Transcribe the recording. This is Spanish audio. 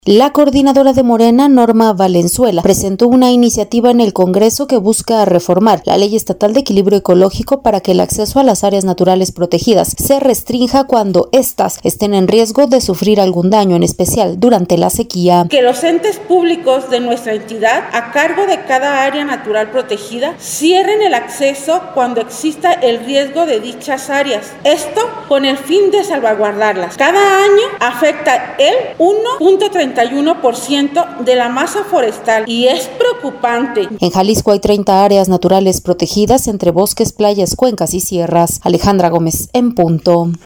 La coordinadora de Morena, Norma Valenzuela, presentó una iniciativa en el Congreso que busca reformar la Ley Estatal de Equilibrio Ecológico para que el acceso a las áreas naturales protegidas se restrinja cuando éstas estén en riesgo de sufrir algún daño, en especial durante la sequía. Que los entes públicos de nuestra entidad, a cargo de cada área natural protegida, cierren el acceso cuando exista el riesgo de dichas áreas. Esto con el fin de salvaguardarlas. Cada año afecta el 1.31% de la masa forestal y es preocupante. En Jalisco hay 30 áreas naturales protegidas entre bosques, playas, cuencas y sierras. Alejandra Gómez, en punto.